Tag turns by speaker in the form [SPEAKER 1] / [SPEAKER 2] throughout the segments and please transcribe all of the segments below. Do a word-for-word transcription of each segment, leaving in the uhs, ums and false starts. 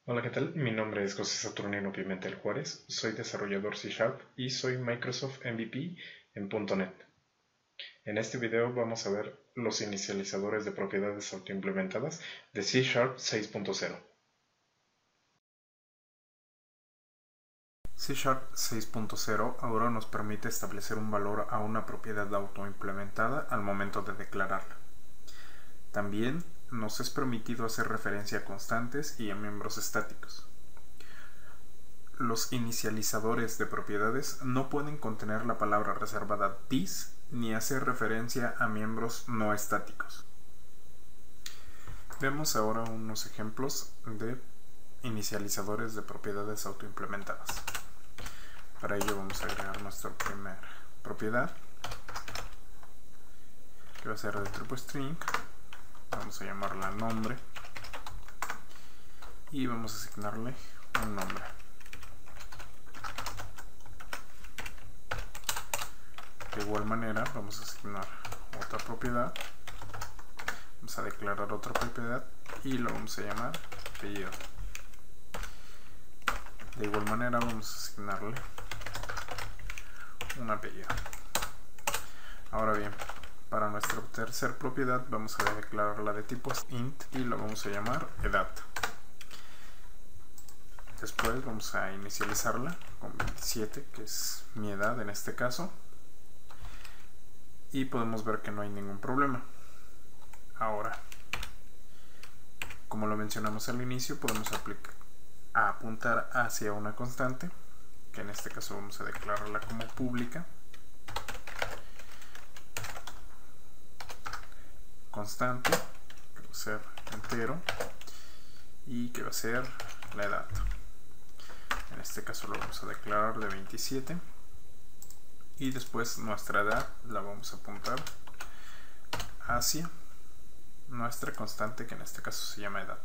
[SPEAKER 1] Hola, ¿qué tal? Mi nombre es José Saturnino Pimentel Juárez, soy desarrollador C Sharp y soy Microsoft M V P en punto net. En este video vamos a ver los inicializadores de propiedades autoimplementadas de C Sharp seis punto cero. C Sharp seis punto cero ahora nos permite establecer un valor a una propiedad autoimplementada al momento de declararla. También nos es permitido hacer referencia a constantes y a miembros estáticos. Los inicializadores de propiedades no pueden contener la palabra reservada this ni hacer referencia a miembros no estáticos. Vemos ahora unos ejemplos de inicializadores de propiedades autoimplementadas. Para ello vamos a agregar nuestra primera propiedad, que va a ser de tipo string. Vamos a llamarla nombre y vamos a asignarle un nombre. De igual manera vamos a asignar otra propiedad, vamos a declarar otra propiedad y lo vamos a llamar apellido. De igual manera vamos a asignarle un apellido. Ahora bien, para nuestra tercera propiedad vamos a declararla de tipo int y la vamos a llamar edad. Después vamos a inicializarla con veintisiete, que es mi edad en este caso, y podemos ver que no hay ningún problema. Ahora, como lo mencionamos al inicio, podemos aplicar a apuntar hacia una constante, que en este caso vamos a declararla como pública. Constante, que va a ser entero, y que va a ser la edad. En este caso lo vamos a declarar de veintisiete, y después nuestra edad la vamos a apuntar hacia nuestra constante, que en este caso se llama edad.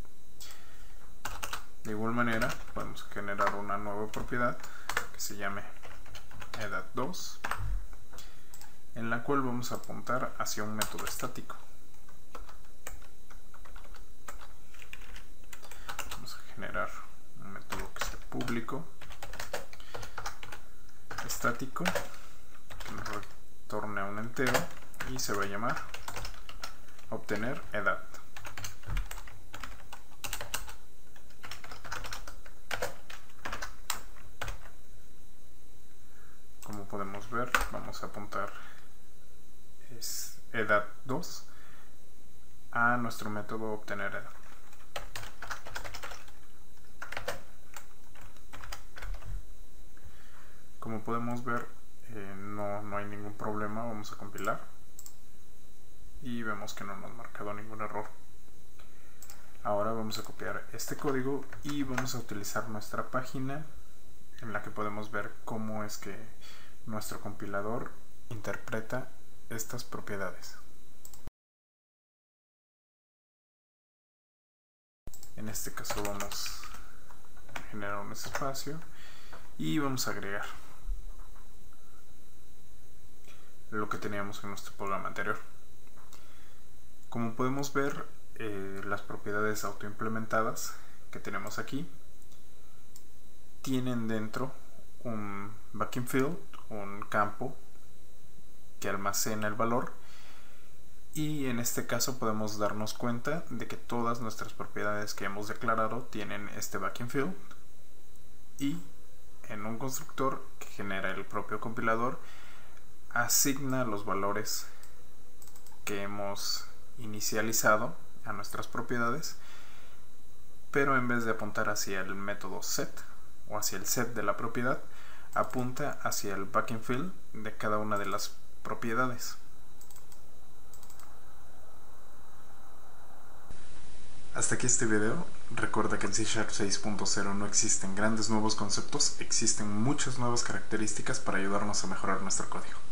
[SPEAKER 1] De igual manera podemos generar una nueva propiedad que se llame edad dos, en la cual vamos a apuntar hacia un método estático. Vamos a generar un método que sea público estático, que nos retorne a un entero y se va a llamar obtener edad. Como podemos ver, vamos a apuntar es edad dos a nuestro método obtener edad. Como podemos ver, eh, no, no hay ningún problema. Vamos a compilar y vemos que no nos ha marcado ningún error. Ahora vamos a copiar este código y vamos a utilizar nuestra página, en la que podemos ver cómo es que nuestro compilador interpreta estas propiedades. En este caso vamos a generar un espacio y vamos a agregar lo que teníamos en nuestro programa anterior. Como podemos ver, eh, las propiedades autoimplementadas que tenemos aquí tienen dentro un backing field, un campo que almacena el valor, y en este caso podemos darnos cuenta de que todas nuestras propiedades que hemos declarado tienen este backing field, y en un constructor que genera el propio compilador asigna los valores que hemos inicializado a nuestras propiedades, pero en vez de apuntar hacia el método set o hacia el set de la propiedad, apunta hacia el backing field de cada una de las propiedades. Hasta aquí este video. Recuerda que en C Sharp seis punto cero no existen grandes nuevos conceptos, existen muchas nuevas características para ayudarnos a mejorar nuestro código.